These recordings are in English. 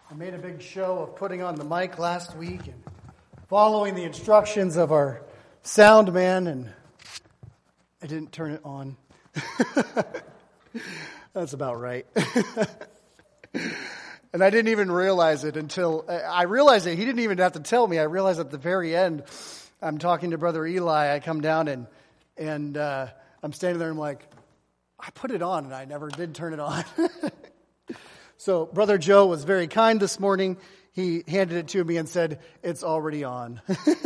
I made a big show of putting on the mic last week and following the instructions of our sound man, and I didn't turn it on. That's about right. And I didn't even realize it until I realized it. He didn't even have to tell me. I realized at the very end, I'm talking to Brother Eli. I come down and I'm standing there and I'm like, I put it on and I never did turn it on. So Brother Joe was very kind this morning. He handed it to me and said, it's already on.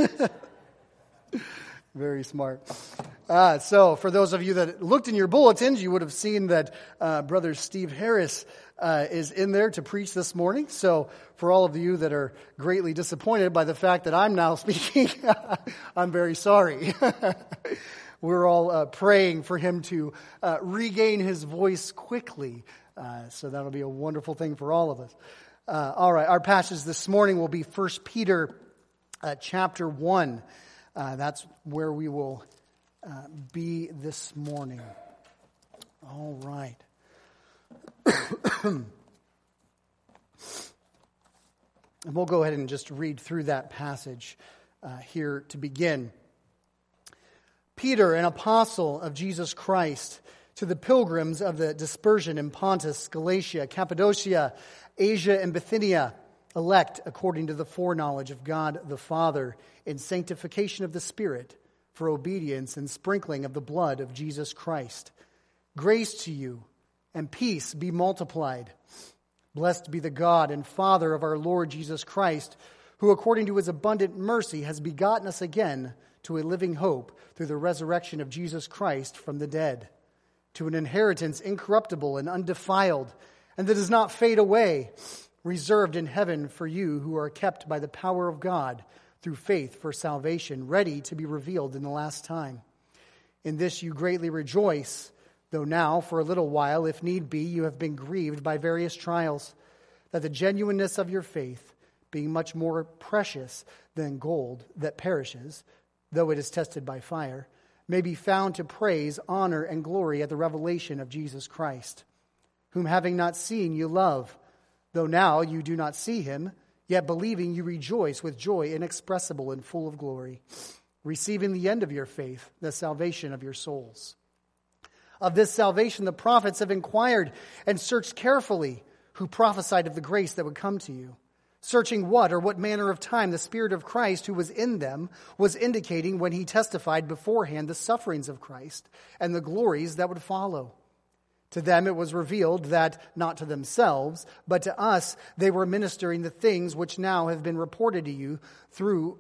Very smart. So for those of you that looked in your bulletins, you would have seen that Brother Steve Harris is in there to preach this morning. So for all of you that are greatly disappointed by the fact that I'm now speaking, I'm very sorry. We're all praying for him to regain his voice quickly. So that'll be a wonderful thing for all of us. All right, our passage this morning will be 1 Peter chapter 1. That's where we will be this morning. All right. And we'll go ahead and just read through that passage here to begin. Peter, an apostle of Jesus Christ, to the pilgrims of the dispersion in Pontus, Galatia, Cappadocia, Asia, and Bithynia, elect according to the foreknowledge of God the Father, in sanctification of the Spirit, for obedience and sprinkling of the blood of Jesus Christ. Grace to you and peace be multiplied. Blessed be the God and Father of our Lord Jesus Christ, who according to his abundant mercy has begotten us again to a living hope through the resurrection of Jesus Christ from the dead, to an inheritance incorruptible and undefiled, and that does not fade away, reserved in heaven for you who are kept by the power of God through faith for salvation, ready to be revealed in the last time. In this you greatly rejoice, though now for a little while, if need be, you have been grieved by various trials, that the genuineness of your faith, being much more precious than gold that perishes, though it is tested by fire, may be found to praise, honor, and glory at the revelation of Jesus Christ, whom having not seen you love, though now you do not see him, yet believing you rejoice with joy inexpressible and full of glory, receiving the end of your faith, the salvation of your souls. Of this salvation the prophets have inquired and searched carefully, who prophesied of the grace that would come to you, searching what or what manner of time the Spirit of Christ who was in them was indicating when he testified beforehand the sufferings of Christ and the glories that would follow. To them it was revealed that, not to themselves, but to us, they were ministering the things which now have been reported to you through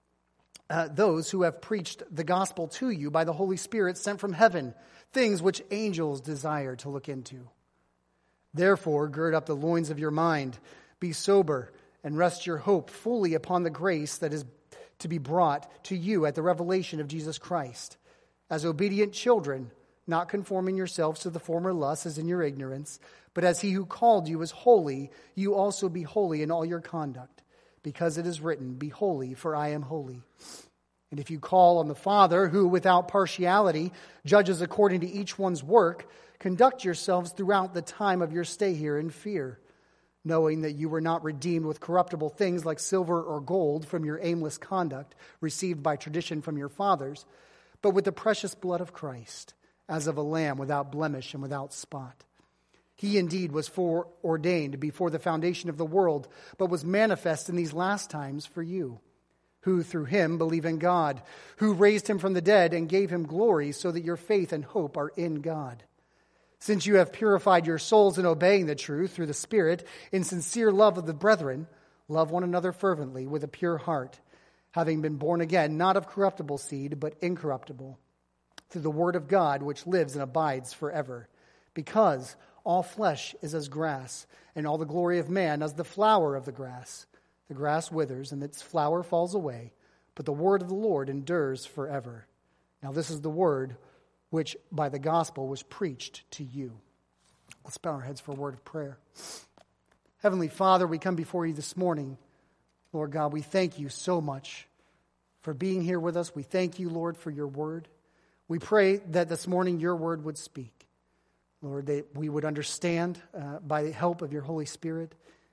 those who have preached the gospel to you by the Holy Spirit sent from heaven, things which angels desire to look into. Therefore, gird up the loins of your mind, be sober, and rest your hope fully upon the grace that is to be brought to you at the revelation of Jesus Christ. As obedient children, not conforming yourselves to the former lusts as in your ignorance, but as he who called you is holy, you also be holy in all your conduct, because it is written, be holy, for I am holy. And if you call on the Father, who without partiality judges according to each one's work, conduct yourselves throughout the time of your stay here in fear, knowing that you were not redeemed with corruptible things like silver or gold from your aimless conduct received by tradition from your fathers, but with the precious blood of Christ, as of a lamb without blemish and without spot. He indeed was foreordained before the foundation of the world, but was manifest in these last times for you, who through him believe in God, who raised him from the dead and gave him glory, so that your faith and hope are in God. Since you have purified your souls in obeying the truth through the Spirit, in sincere love of the brethren, love one another fervently with a pure heart, having been born again, not of corruptible seed, but incorruptible, through the word of God, which lives and abides forever. Because all flesh is as grass, and all the glory of man as the flower of the grass. The grass withers, and its flower falls away, but the word of the Lord endures forever. Now this is the word which by the gospel was preached to you. Let's bow our heads for a word of prayer. Heavenly Father, we come before you this morning. Lord God, we thank you so much for being here with us. We thank you, Lord, for your word. We pray that this morning your word would speak. Lord, that we would understand by the help of your Holy Spirit,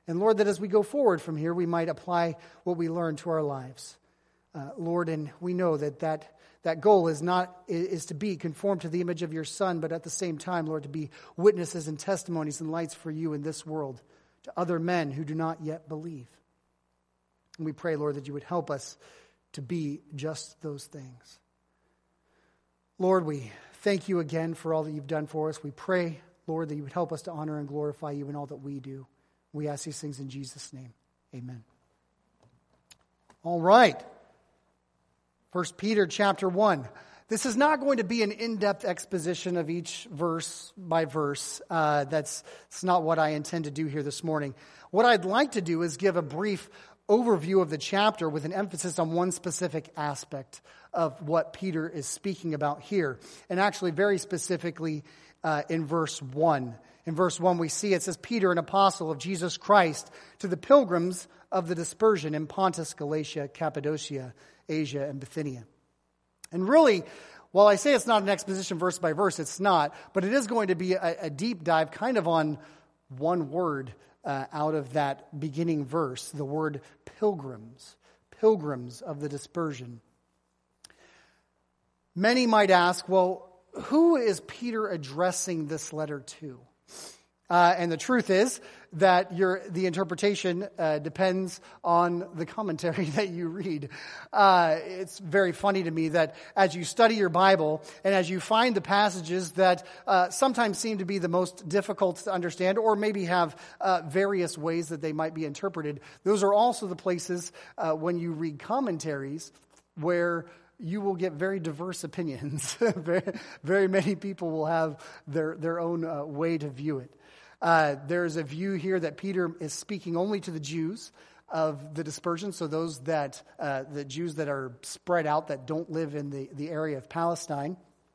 And Lord, that as we go forward from here, we might apply what we learn to our lives. Lord, and we know that goal is to be conformed to the image of your Son, but at the same time, Lord, to be witnesses and testimonies and lights for you in this world to other men who do not yet believe. And we pray, Lord, that you would help us to be just those things. Lord, we thank you again for all that you've done for us. We pray, Lord, that you would help us to honor and glorify you in all that we do. We ask these things in Jesus' name. Amen. All right. 1 Peter chapter 1. This is not going to be an in-depth exposition of each verse by verse. That's not what I intend to do here this morning. What I'd like to do is give a brief overview of the chapter with an emphasis on one specific aspect of what Peter is speaking about here. And actually very specifically in verse 1. In verse 1 we see it says, Peter, an apostle of Jesus Christ, to the pilgrims of the dispersion in Pontus, Galatia, Cappadocia, Asia, and Bithynia. And really, while I say it's not an exposition verse by verse, it's not, but it is going to be a deep dive kind of on one word out of that beginning verse, the word pilgrims, pilgrims of the dispersion. Many might ask, well, who is Peter addressing this letter to? And the truth is that the interpretation depends on the commentary that you read. It's very funny to me that as you study your Bible and as you find the passages that sometimes seem to be the most difficult to understand or maybe have various ways that they might be interpreted, those are also the places when you read commentaries where you will get very diverse opinions. Very many people will have their own way to view it. There's a view here that Peter is speaking only to the Jews of the dispersion, so those that the Jews that are spread out that don't live in the area of Palestine.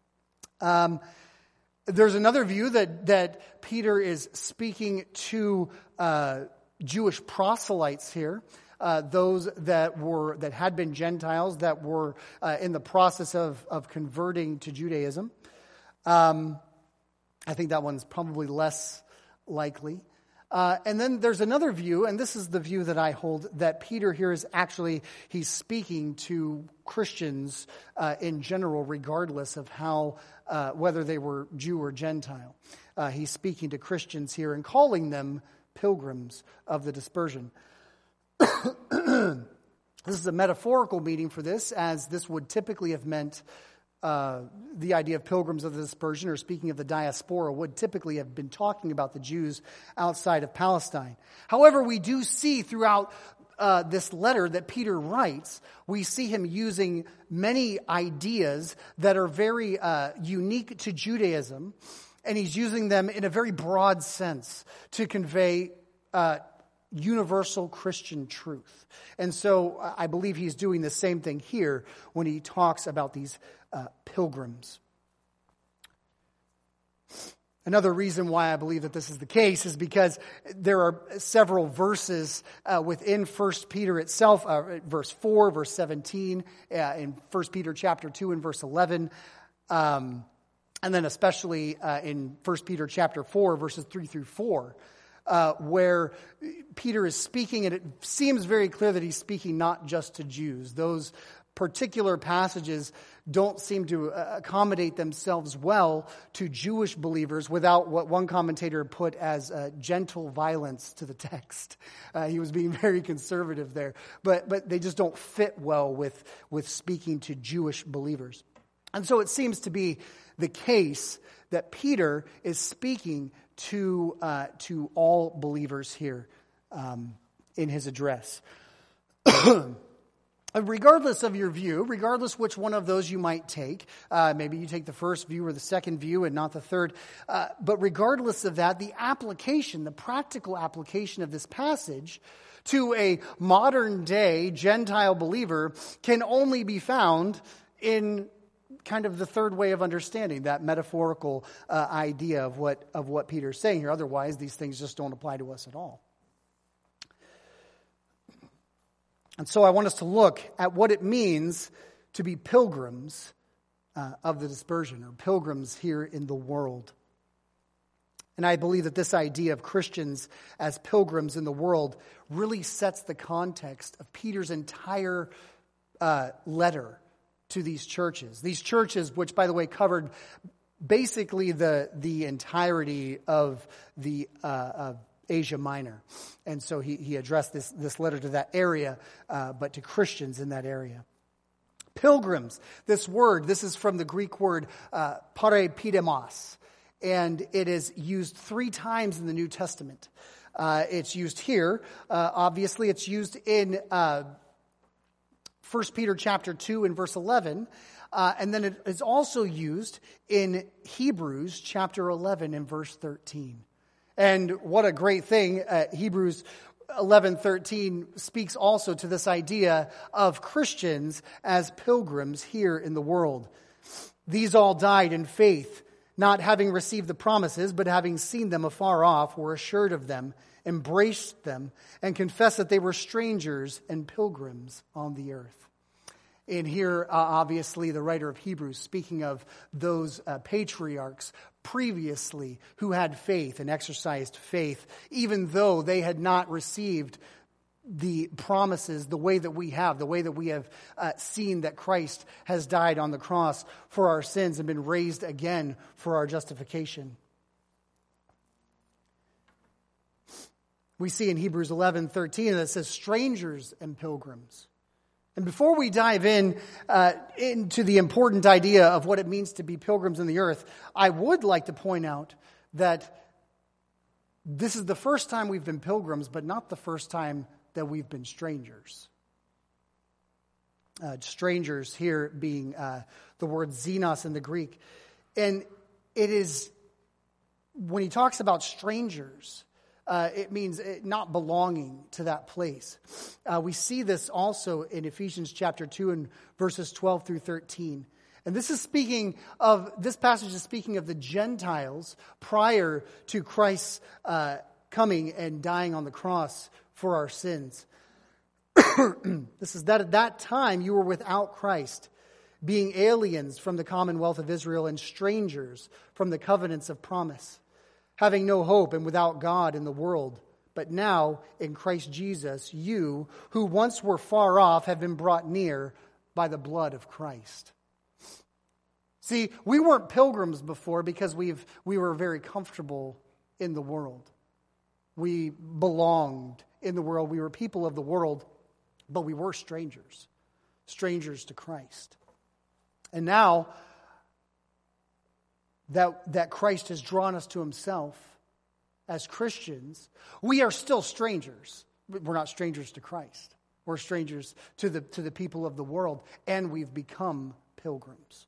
There's another view that Peter is speaking to Jewish proselytes here, those that had been Gentiles that were in the process of converting to Judaism. I think that one's probably less likely. And then there's another view, and this is the view that I hold, that Peter here is actually, he's speaking to Christians in general, regardless of how, whether they were Jew or Gentile. He's speaking to Christians here and calling them pilgrims of the dispersion. This is a metaphorical meaning for this, as this would typically have meant the idea of pilgrims of the dispersion, or speaking of the diaspora, would typically have been talking about the Jews outside of Palestine. However, we do see throughout this letter that Peter writes, we see him using many ideas that are very unique to Judaism, and he's using them in a very broad sense to convey universal Christian truth. And so I believe he's doing the same thing here when he talks about these pilgrims. Another reason why I believe that this is the case is because there are several verses within 1 Peter itself, verse 4, verse 17, in 1 Peter chapter 2 and verse 11, and then especially in 1 Peter chapter 4, verses 3 through 4, where Peter is speaking, and it seems very clear that he's speaking not just to Jews. Those particular passages don't seem to accommodate themselves well to Jewish believers without what one commentator put as gentle violence to the text. He was being very conservative there. But they just don't fit well with speaking to Jewish believers. And so it seems to be the case that Peter is speaking to all believers here in his address. Regardless of your view, regardless which one of those you might take, maybe you take the first view or the second view and not the third, but regardless of that, the application, the practical application of this passage to a modern day Gentile believer can only be found in kind of the third way of understanding, that metaphorical idea of what Peter's saying here. Otherwise, these things just don't apply to us at all. And so I want us to look at what it means to be pilgrims of the dispersion, or pilgrims here in the world. And I believe that this idea of Christians as pilgrims in the world really sets the context of Peter's entire letter to these churches. These churches, which, by the way, covered basically the entirety of the of Asia Minor. And so he addressed this letter to that area, but to Christians in that area. Pilgrims, this is from the Greek word parepidemos. And it is used 3 times in the New Testament. It's used here. Obviously, it's used in 1 Peter chapter 2 and verse 11. And then it is also used in Hebrews chapter 11 and verse 13. And what a great thing. Hebrews 11:13 speaks also to this idea of Christians as pilgrims here in the world. These all died in faith, not having received the promises, but having seen them afar off, were assured of them, embraced them, and confessed that they were strangers and pilgrims on the earth. And here, obviously, the writer of Hebrews, speaking of those patriarchs previously who had faith and exercised faith, even though they had not received the promises the way that we have seen that Christ has died on the cross for our sins and been raised again for our justification. We see in Hebrews 11:13 that it says strangers and pilgrims. And before we dive into the important idea of what it means to be pilgrims in the earth, I would like to point out that this is the first time we've been pilgrims, but not the first time that we've been strangers. Strangers here being the word xenos in the Greek. And it is, when he talks about strangers, it means not belonging to that place. We see this also in Ephesians chapter 2 and verses 12 through 13. And this passage is speaking of the Gentiles prior to Christ's coming and dying on the cross for our sins. This is that at that time you were without Christ, being aliens from the commonwealth of Israel and strangers from the covenants of promise, having no hope and without God in the world. But now, in Christ Jesus, you, who once were far off, have been brought near by the blood of Christ. See, we weren't pilgrims before because we were very comfortable in the world. We belonged in the world. We were people of the world, but we were strangers to Christ. And now that Christ has drawn us to himself as Christians, we are still strangers. We're not strangers to Christ. We're strangers to the people of the world, and we've become pilgrims.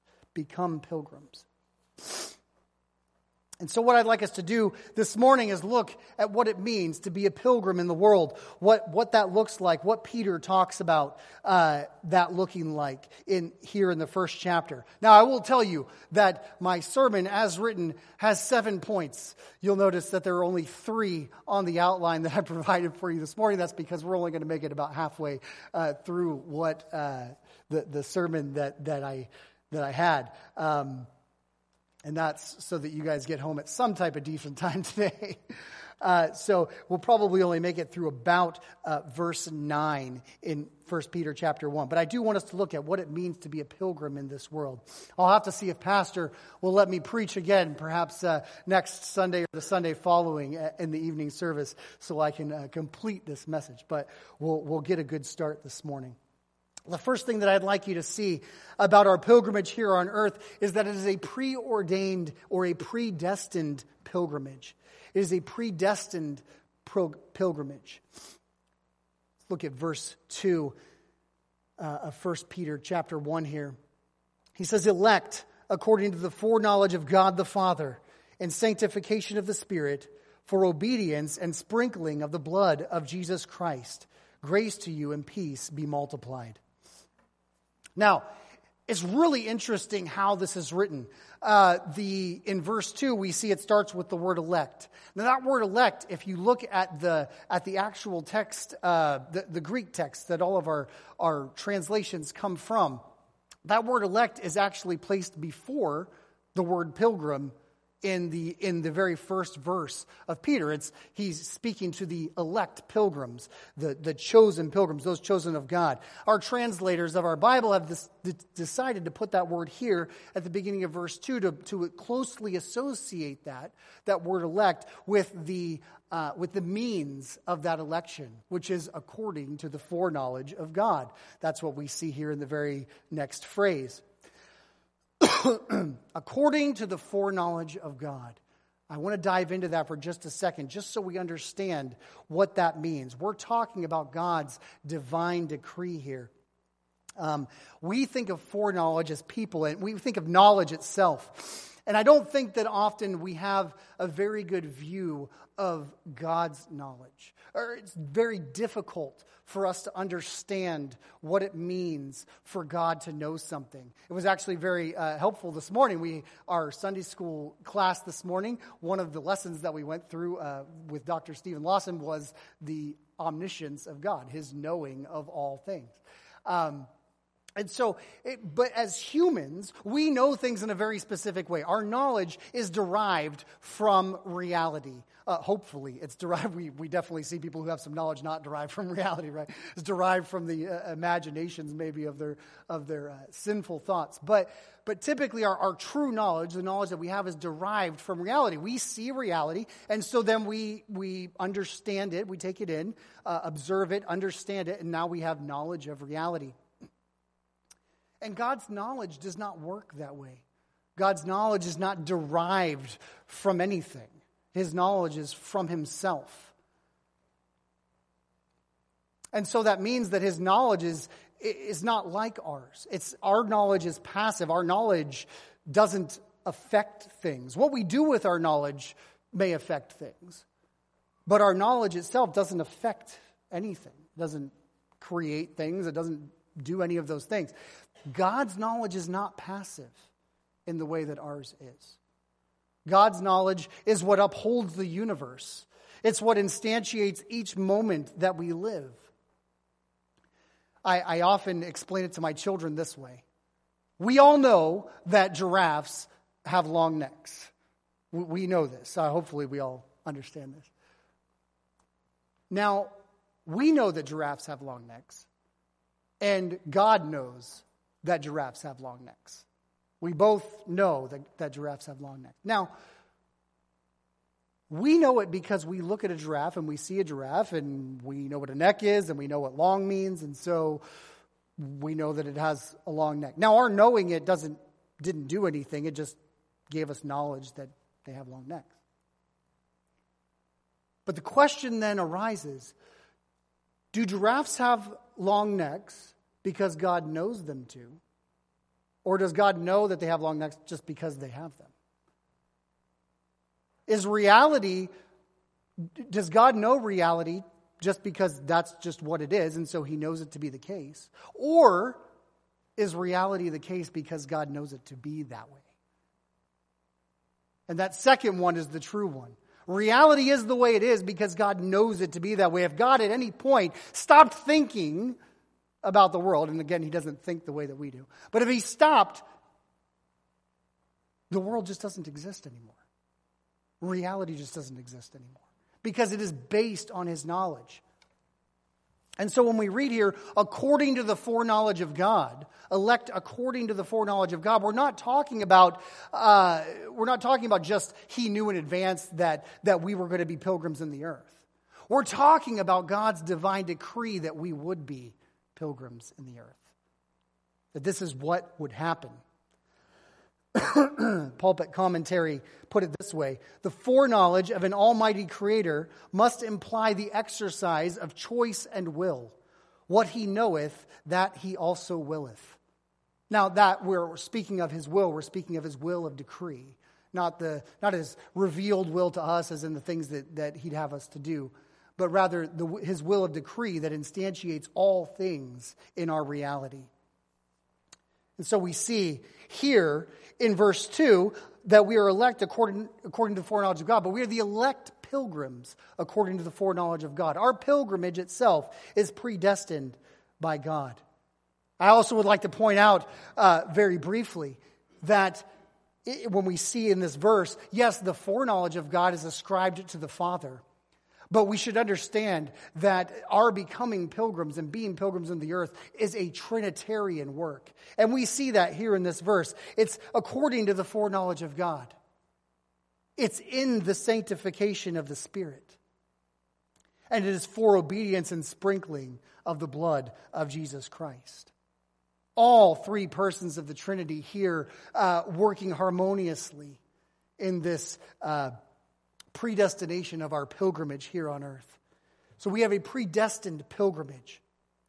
And so what I'd like us to do this morning is look at what it means to be a pilgrim in the world, what that looks like, what Peter talks about that looking like here in the first chapter. Now, I will tell you that my sermon, as written, has 7 points. You'll notice that there are only 3 on the outline that I provided for you this morning. That's because we're only going to make it about halfway through what the sermon that I had. And that's so that you guys get home at some type of decent time today. So we'll probably only make it through about verse 9 in 1 Peter chapter 1. But I do want us to look at what it means to be a pilgrim in this world. I'll have to see if Pastor will let me preach again, perhaps next Sunday or the Sunday following in the evening service, so I can complete this message. But we'll get a good start this morning. The first thing that I'd like you to see about our pilgrimage here on earth is that it is a preordained or a predestined pilgrimage. It is a predestined pilgrimage. Let's look at verse 2 of 1 Peter chapter 1 here. He says, elect according to the foreknowledge of God the Father and sanctification of the Spirit for obedience and sprinkling of the blood of Jesus Christ. Grace to you and peace be multiplied. Now, it's really interesting how this is written. In verse 2, we see it starts with the word elect. Now, that word elect, if you look at the actual text, the Greek text that all of our translations come from, that word elect is actually placed before the word pilgrim in the very first verse of Peter. He's speaking to the elect pilgrims, the chosen pilgrims, those chosen of God. Our translators of our Bible have decided to put that word here at the beginning of verse 2 to closely associate that word elect with the means of that election, which is according to the foreknowledge of God. That's what we see here in the very next phrase. According to the foreknowledge of God. I want to dive into that for just a second, just so we understand what that means. We're talking about God's divine decree here. We think of foreknowledge as people, and we think of knowledge itself. And I don't think that often we have a very good view of God's knowledge. Or it's very difficult for us to understand what it means for God to know something. It was actually very helpful this morning. Our Sunday school class this morning, one of the lessons that we went through with Dr. Stephen Lawson was the omniscience of God, his knowing of all things. But as humans, we know things in a very specific way. Our knowledge is derived from reality. Hopefully, it's derived. We definitely see people who have some knowledge not derived from reality, right? It's derived from the imaginations, maybe, of their sinful thoughts. But typically, our true knowledge, the knowledge that we have, is derived from reality. We see reality, and so then we understand it. We take it in, observe it, understand it, and now we have knowledge of reality. And God's knowledge does not work that way. God's knowledge is not derived from anything. His knowledge is from himself. And so that means that his knowledge is not like ours. Our knowledge is passive. Our knowledge doesn't affect things. What we do with our knowledge may affect things. But our knowledge itself doesn't affect anything. It doesn't create things. It doesn't do any of those things. God's knowledge is not passive in the way that ours is. God's knowledge is what upholds the universe. It's what instantiates each moment that we live. I often explain it to my children this way. We all know that giraffes have long necks. We know this. Hopefully we all understand this. Now, we know that giraffes have long necks. And God knows that giraffes have long necks. We both know that giraffes have long necks. Now, we know it because we look at a giraffe and we see a giraffe and we know what a neck is and we know what long means, and so we know that it has a long neck. Now, our knowing it didn't do anything. It just gave us knowledge that they have long necks. But the question then arises, do giraffes have long necks because God knows them to? Or does God know that they have long necks just because they have them? Does God know reality just because that's just what it is, and so he knows it to be the case? Or is reality the case because God knows it to be that way? And that second one is the true one. Reality is the way it is because God knows it to be that way. If God at any point stopped thinking about the world, and again, he doesn't think the way that we do, but if he stopped, the world just doesn't exist anymore. Reality just doesn't exist anymore because it is based on his knowledge. And so when we read here, according to the foreknowledge of God, elect according to the foreknowledge of God, we're not talking about just he knew in advance that we were going to be pilgrims in the earth. We're talking about God's divine decree that we would be pilgrims in the earth. That this is what would happen. Pulpit commentary put it this way: the foreknowledge of an almighty creator must imply the exercise of choice and will. What he knoweth, that he also willeth. Now that we're speaking of his will, we're speaking of his will of decree, not his revealed will to us as in the things that he'd have us to do, but rather his will of decree that instantiates all things in our reality. And so we see here in verse 2 that we are elect according to the foreknowledge of God, but we are the elect pilgrims according to the foreknowledge of God. Our pilgrimage itself is predestined by God. I also would like to point out very briefly that when we see in this verse, yes, the foreknowledge of God is ascribed to the Father. But we should understand that our becoming pilgrims and being pilgrims in the earth is a Trinitarian work. And we see that here in this verse. It's according to the foreknowledge of God. It's in the sanctification of the Spirit. And it is for obedience and sprinkling of the blood of Jesus Christ. All three persons of the Trinity here working harmoniously in this predestination of our pilgrimage here on earth. So we have a predestined pilgrimage.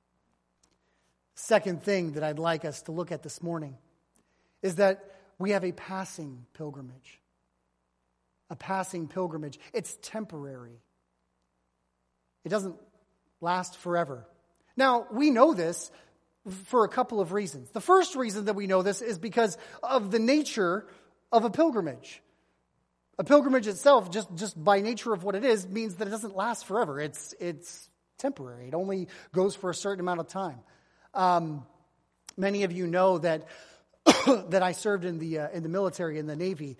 Second thing that I'd like us to look at this morning is that we have a passing pilgrimage. A passing pilgrimage. It's temporary. It doesn't last forever. Now, we know this for a couple of reasons. The first reason that we know this is because of the nature of a pilgrimage. A pilgrimage itself, just by nature of what it is, means that it doesn't last forever. It's temporary. It only goes for a certain amount of time. Many of you know that that I served in the military, in the Navy.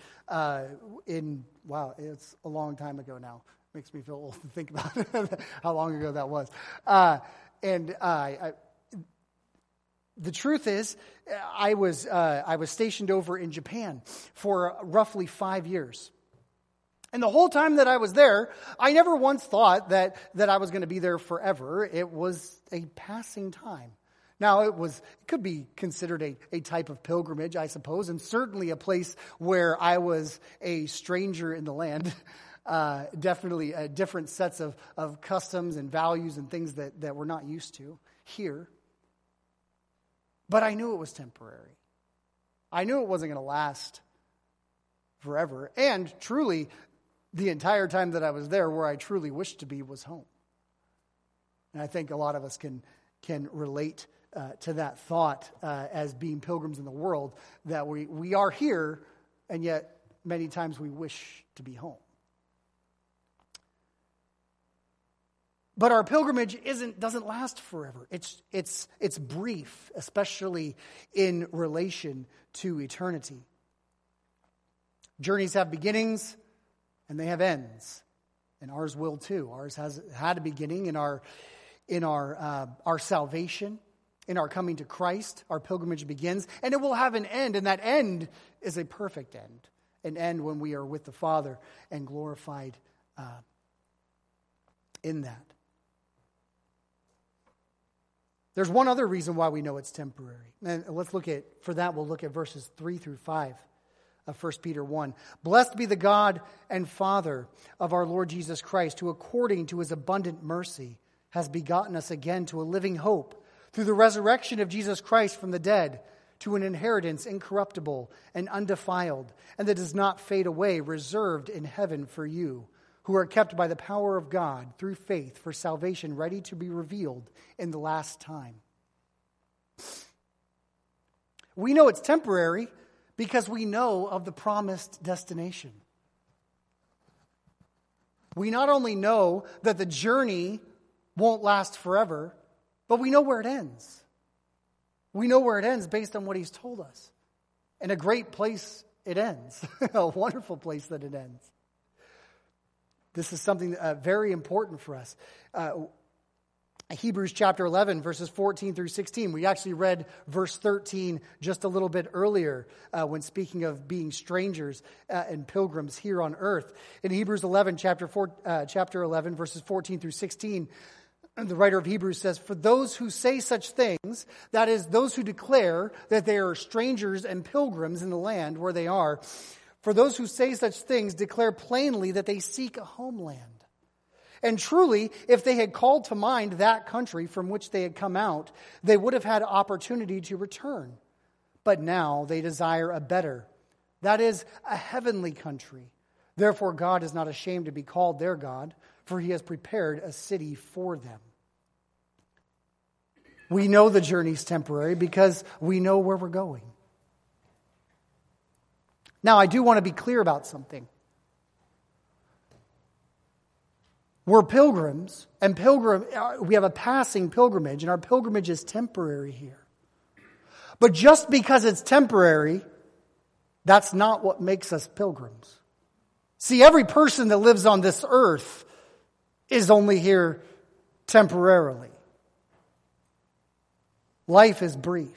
It's a long time ago now. Makes me feel old to think about how long ago that was. The truth is, I was stationed over in Japan for roughly 5 years. And the whole time that I was there, I never once thought that I was going to be there forever. It was a passing time. Now, it could be considered a type of pilgrimage, I suppose, and certainly a place where I was a stranger in the land. Definitely different sets of customs and values and things that we're not used to here. But I knew it was temporary. I knew it wasn't going to last forever. And truly, the entire time that I was there, where I truly wished to be was home. And I think a lot of us can relate to that thought as being pilgrims in the world, that we are here, and yet many times we wish to be home. But our pilgrimage doesn't last forever. It's brief, especially in relation to eternity. Journeys have beginnings and they have ends, and ours will too. Ours has had a beginning in our salvation, in our coming to Christ. Our pilgrimage begins, and it will have an end, and that end is a perfect end, an end when we are with the Father and glorified in that. There's one other reason why we know it's temporary. And we'll look at verses 3 through 5 of 1 Peter 1. Blessed be the God and Father of our Lord Jesus Christ, who according to his abundant mercy has begotten us again to a living hope through the resurrection of Jesus Christ from the dead, to an inheritance incorruptible and undefiled, and that does not fade away, reserved in heaven for you, who are kept by the power of God through faith for salvation ready to be revealed in the last time. We know it's temporary because we know of the promised destination. We not only know that the journey won't last forever, but we know where it ends. We know where it ends based on what he's told us. And a great place it ends. A wonderful place that it ends. This is something very important for us. Hebrews chapter 11, verses 14 through 16. We actually read verse 13 just a little bit earlier when speaking of being strangers and pilgrims here on earth. In Hebrews 11, chapter 11, verses 14 through 16, the writer of Hebrews says, "For those who say such things," that is, those who declare that they are strangers and pilgrims in the land where they are, "for those who say such things declare plainly that they seek a homeland. And truly, if they had called to mind that country from which they had come out, they would have had opportunity to return. But now they desire a better, that is, a heavenly country. Therefore God is not ashamed to be called their God, for he has prepared a city for them." We know the journey's temporary because we know where we're going. Now, I do want to be clear about something. We're pilgrims, and we have a passing pilgrimage, and our pilgrimage is temporary here. But just because it's temporary That's not what makes us pilgrims. See, every person that lives on this earth is only here temporarily. Life is brief.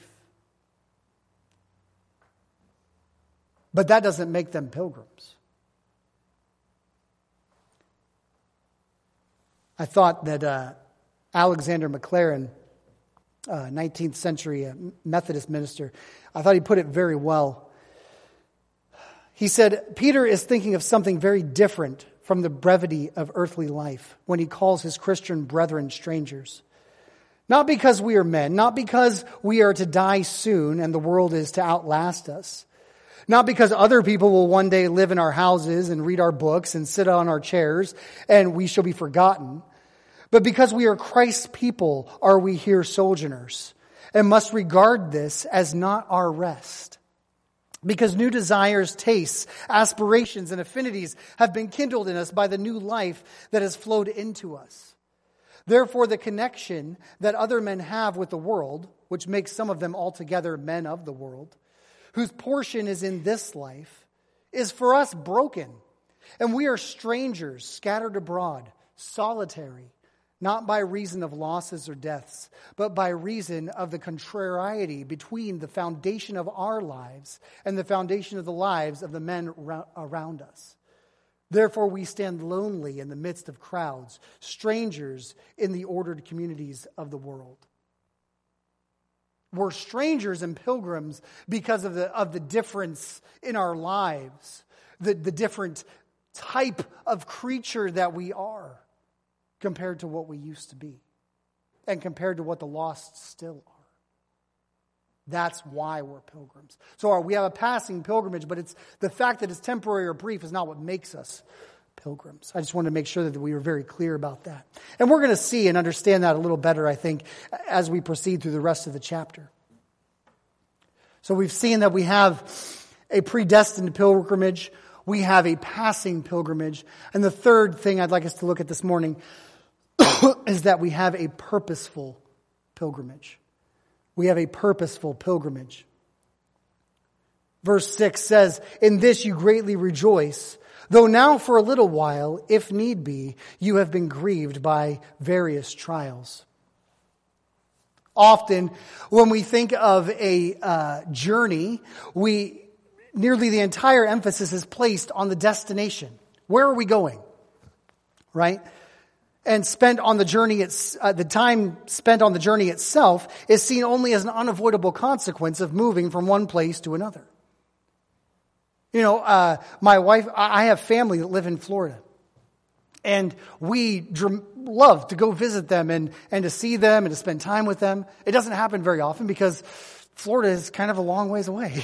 But that doesn't make them pilgrims. I thought that Alexander McLaren, 19th century Methodist minister, I thought he put it very well. He said, Peter is thinking of something very different from the brevity of earthly life when he calls his Christian brethren strangers. Not because we are men, not because we are to die soon and the world is to outlast us. Not because other people will one day live in our houses and read our books and sit on our chairs and we shall be forgotten. But because we are Christ's people, are we here sojourners, and must regard this as not our rest. Because new desires, tastes, aspirations, and affinities have been kindled in us by the new life that has flowed into us. Therefore, the connection that other men have with the world, which makes some of them altogether men of the world, whose portion is in this life, is for us broken. And we are strangers, scattered abroad, solitary, not by reason of losses or deaths, but by reason of the contrariety between the foundation of our lives and the foundation of the lives of the men around us. Therefore, we stand lonely in the midst of crowds, strangers in the ordered communities of the world. We're strangers and pilgrims because of the difference in our lives, the different type of creature that we are compared to what we used to be and compared to what the lost still are. That's why we're pilgrims. So we have a passing pilgrimage, but it's the fact that it's temporary or brief is not what makes us pilgrims. I just wanted to make sure that we were very clear about that. And we're going to see and understand that a little better, I think, as we proceed through the rest of the chapter. So we've seen that we have a predestined pilgrimage. We have a passing pilgrimage. And the third thing I'd like us to look at this morning is that we have a purposeful pilgrimage. We have a purposeful pilgrimage. Verse 6 says, "In this you greatly rejoice, though now for a little while, if need be, you have been grieved by various trials." Often, when we think of a journey, nearly the entire emphasis is placed on the destination. Where are we going? Right? And the time spent on the journey itself is seen only as an unavoidable consequence of moving from one place to another. You know, my wife, I have family that live in Florida. And we love to go visit them and to see them and to spend time with them. It doesn't happen very often because Florida is kind of a long ways away.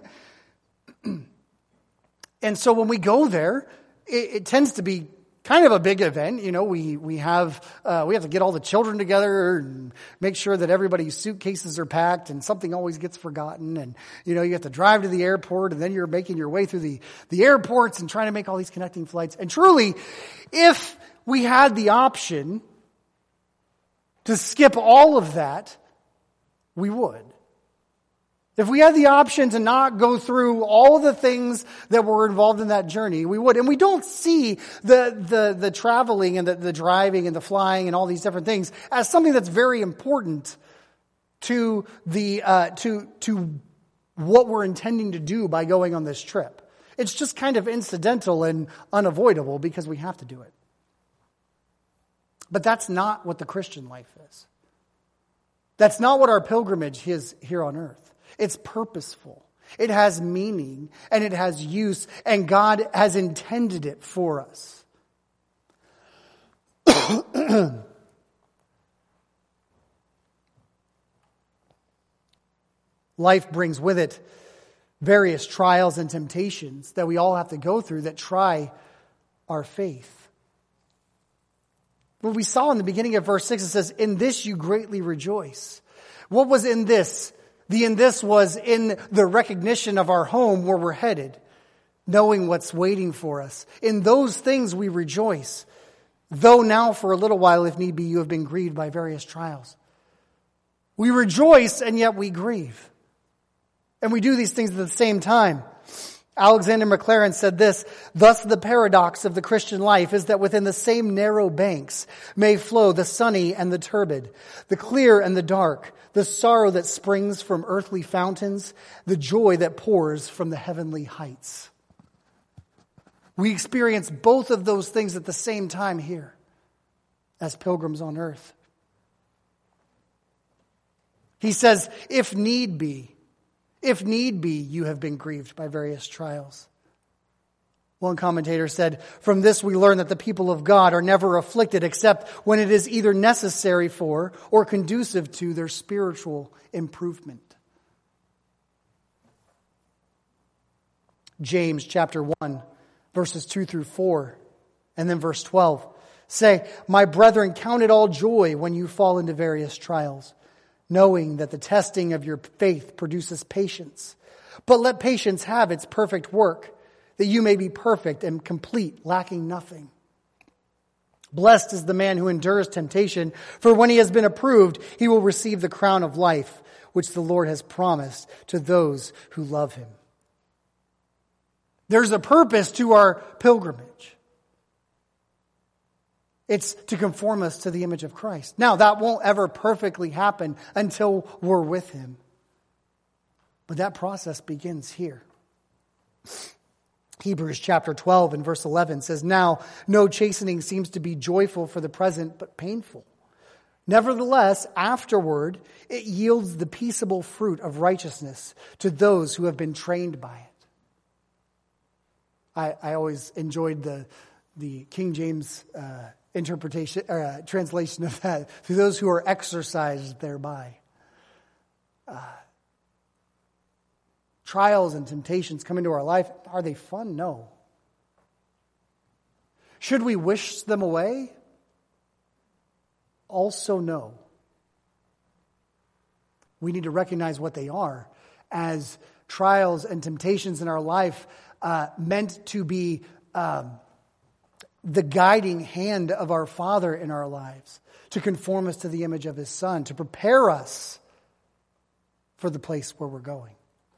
And so when we go there, it tends to be kind of a big event. You know, we have to get all the children together and make sure that everybody's suitcases are packed and something always gets forgotten. And, you know, you have to drive to the airport and then you're making your way through the airports and trying to make all these connecting flights. And truly, if we had the option to skip all of that, we would. If we had the option to not go through all of the things that were involved in that journey, we would. And we don't see the traveling and the driving and the flying and all these different things as something that's very important to to what we're intending to do by going on this trip. It's just kind of incidental and unavoidable because we have to do it. But that's not what the Christian life is. That's not what our pilgrimage is here on earth. It's purposeful. It has meaning and it has use, and God has intended it for us. Life brings with it various trials and temptations that we all have to go through that try our faith. What we saw in the beginning of verse 6, it says, "In this you greatly rejoice." What was in this? The in this was in the recognition of our home where we're headed, knowing what's waiting for us. In those things we rejoice, though now for a little while, if need be, you have been grieved by various trials. We rejoice and yet we grieve. And we do these things at the same time. Alexander Maclaren said this: "Thus the paradox of the Christian life is that within the same narrow banks may flow the sunny and the turbid, the clear and the dark, the sorrow that springs from earthly fountains, the joy that pours from the heavenly heights." We experience both of those things at the same time here as pilgrims on earth. He says, if need be, you have been grieved by various trials. One commentator said, "From this we learn that the people of God are never afflicted except when it is either necessary for or conducive to their spiritual improvement." James chapter 1, verses 2 through 4, and then verse 12 say, "My brethren, count it all joy when you fall into various trials, knowing that the testing of your faith produces patience. But let patience have its perfect work, that you may be perfect and complete, lacking nothing. Blessed is the man who endures temptation, for when he has been approved, he will receive the crown of life, which the Lord has promised to those who love him." There's a purpose to our pilgrimage. It's to conform us to the image of Christ. Now, that won't ever perfectly happen until we're with him. But that process begins here. Hebrews chapter 12 and verse 11 says, "Now, no chastening seems to be joyful for the present, but painful. Nevertheless, afterward, it yields the peaceable fruit of righteousness to those who have been trained by it." I always enjoyed the King James interpretation or translation of that, "to those who are exercised thereby." Trials and temptations come into our life. Are they fun? No. Should we wish them away? Also no. We need to recognize what they are as trials and temptations in our life, meant to be the guiding hand of our Father in our lives, to conform us to the image of his Son, to prepare us for the place where we're going.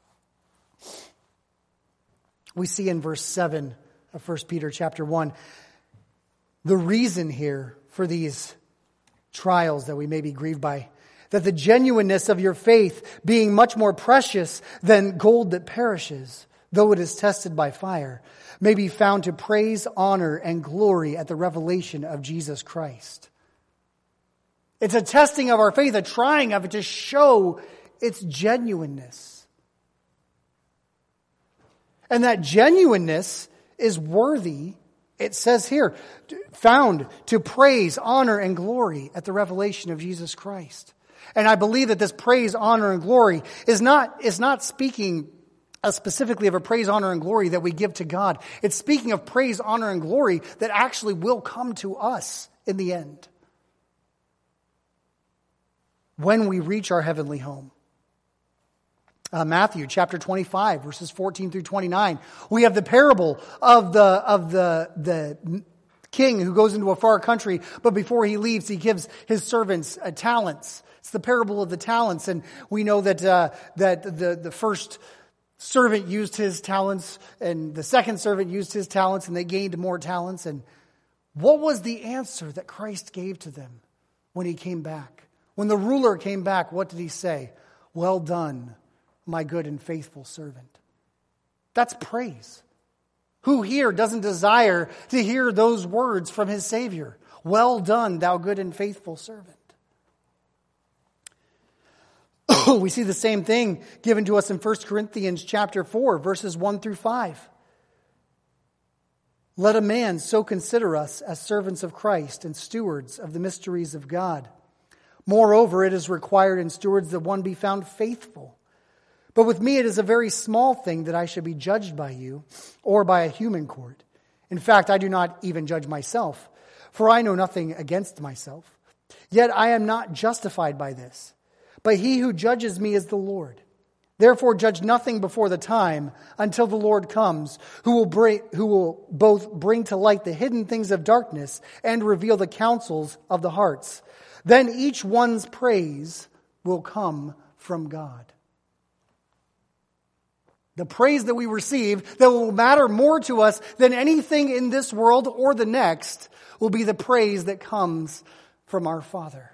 We see in verse 7 of 1 Peter chapter 1, the reason here for these trials that we may be grieved by, that the genuineness of your faith, being much more precious than gold that perishes, though it is tested by fire, may be found to praise, honor, and glory at the revelation of Jesus Christ. It's a testing of our faith, a trying of it to show its genuineness. And that genuineness is worthy, it says here, found to praise, honor, and glory at the revelation of Jesus Christ. And I believe that this praise, honor, and glory is not speaking specifically of a praise, honor, and glory that we give to God. It's speaking of praise, honor, and glory that actually will come to us in the end, when we reach our heavenly home. Matthew chapter 25, verses 14 through 29. We have the parable of the king who goes into a far country, but before he leaves, he gives his servants talents. It's the parable of the talents, and we know that the first servant used his talents, and the second servant used his talents, and they gained more talents. And what was the answer that Christ gave to them when he came back? When the ruler came back, what did he say? "Well done, my good and faithful servant." That's praise. Who here doesn't desire to hear those words from his Savior? "Well done, thou good and faithful servant." We see the same thing given to us in 1 Corinthians chapter 4, verses 1 through 5. "Let a man so consider us as servants of Christ and stewards of the mysteries of God. Moreover, it is required in stewards that one be found faithful. But with me it is a very small thing that I should be judged by you or by a human court. In fact, I do not even judge myself, for I know nothing against myself. Yet I am not justified by this. But he who judges me is the Lord. Therefore judge nothing before the time until the Lord comes, who will both bring to light the hidden things of darkness and reveal the counsels of the hearts. Then each one's praise will come from God." The praise that we receive that will matter more to us than anything in this world or the next will be the praise that comes from our Father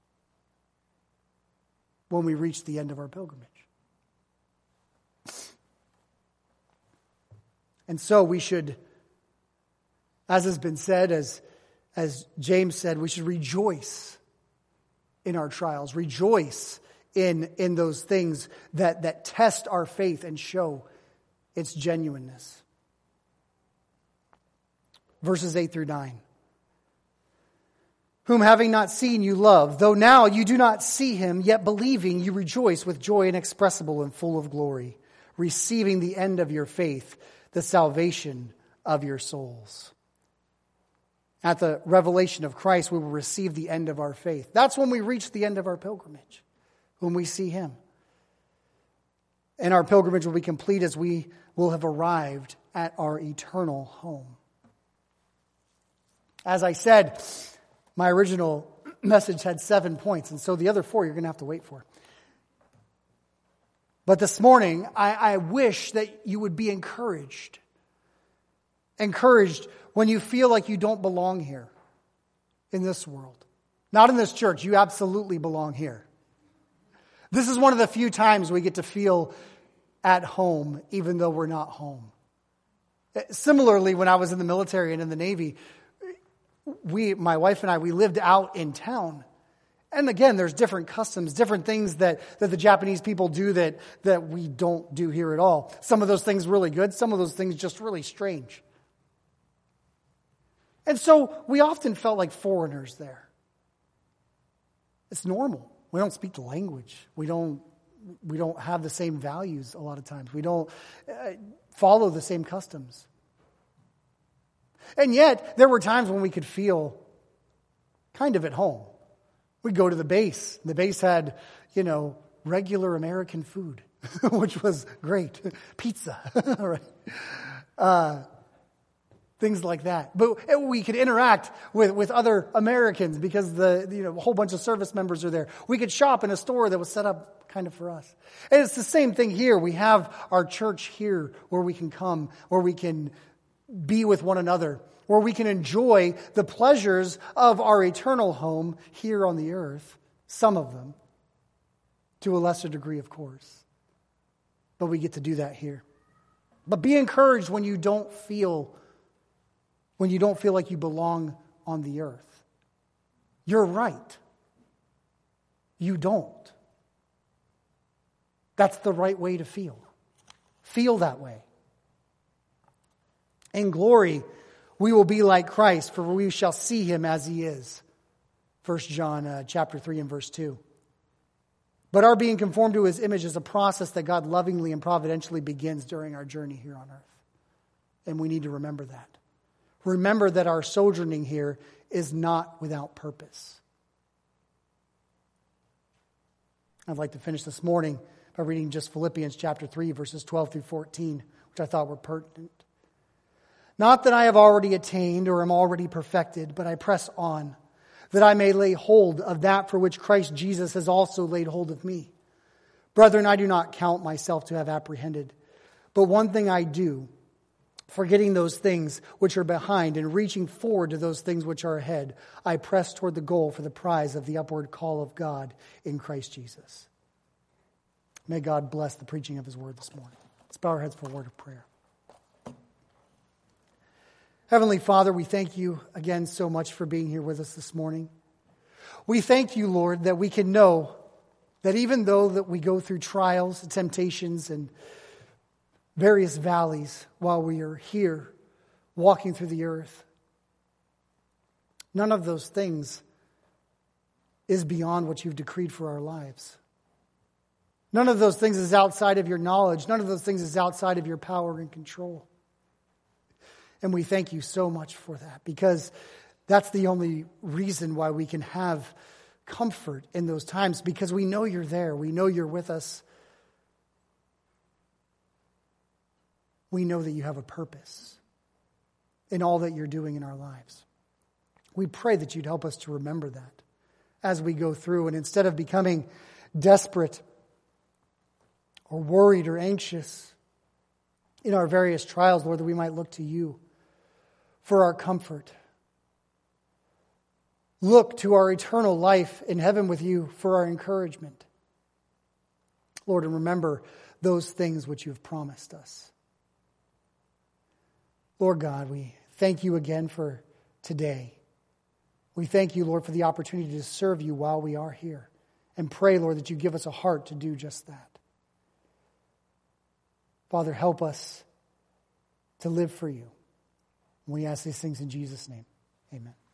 when we reach the end of our pilgrimage. And so we should, as has been said, as James said, we should rejoice in our trials, rejoice in those things that test our faith and show its genuineness. Verses 8 through 9. Whom having not seen you love, though now you do not see him, yet believing you rejoice with joy inexpressible and full of glory, receiving the end of your faith, the salvation of your souls. At the revelation of Christ, we will receive the end of our faith. That's when we reach the end of our pilgrimage, when we see him. And our pilgrimage will be complete as we will have arrived at our eternal home. As I said, my original message had 7 points, and so the other 4 you're going to have to wait for. But this morning, I wish that you would be encouraged. Encouraged when you feel like you don't belong here in this world. Not in this church. You absolutely belong here. This is one of the few times we get to feel at home, even though we're not home. Similarly, when I was in the military and in the Navy, my wife and I, we lived out in town. And again, there's different customs, different things that the Japanese people do that we don't do here at all. Some of those things really good, some of those things just really strange. And so we often felt like foreigners there. It's normal. We don't speak the language. We don't have the same values a lot of times. We don't follow the same customs. And yet, there were times when we could feel kind of at home. We'd go to the base. The base had, regular American food, which was great. Pizza, right? Things like that. But we could interact with other Americans because a whole bunch of service members are there. We could shop in a store that was set up kind of for us. And it's the same thing here. We have our church here where we can come, where we can be with one another, where we can enjoy the pleasures of our eternal home here on the earth, some of them, to a lesser degree, of course. But we get to do that here. But be encouraged when you don't feel like you belong on the earth. You're right. You don't. That's the right way to feel. Feel that way. In glory, we will be like Christ, for we shall see him as he is. 1 John chapter 3 and verse 2. But our being conformed to his image is a process that God lovingly and providentially begins during our journey here on earth. And we need to remember that. Remember that our sojourning here is not without purpose. I'd like to finish this morning by reading just Philippians chapter 3, verses 12 through 14, which I thought were pertinent. Not that I have already attained or am already perfected, but I press on, that I may lay hold of that for which Christ Jesus has also laid hold of me. Brethren, I do not count myself to have apprehended, but one thing I do, forgetting those things which are behind and reaching forward to those things which are ahead, I press toward the goal for the prize of the upward call of God in Christ Jesus. May God bless the preaching of his word this morning. Let's bow our heads for a word of prayer. Heavenly Father, we thank you again so much for being here with us this morning. We thank you, Lord, that we can know that even though that we go through trials, temptations, and various valleys while we are here walking through the earth, none of those things is beyond what you've decreed for our lives. None of those things is outside of your knowledge. None of those things is outside of your power and control. And we thank you so much for that, because that's the only reason why we can have comfort in those times, because we know you're there. We know you're with us. We know that you have a purpose in all that you're doing in our lives. We pray that you'd help us to remember that as we go through, and instead of becoming desperate or worried or anxious in our various trials, Lord, that we might look to you for our comfort. Look to our eternal life in heaven with you for our encouragement. Lord, and remember those things which you have promised us. Lord God, we thank you again for today. We thank you, Lord, for the opportunity to serve you while we are here. And pray, Lord, that you give us a heart to do just that. Father, help us to live for you. We ask these things in Jesus' name. Amen.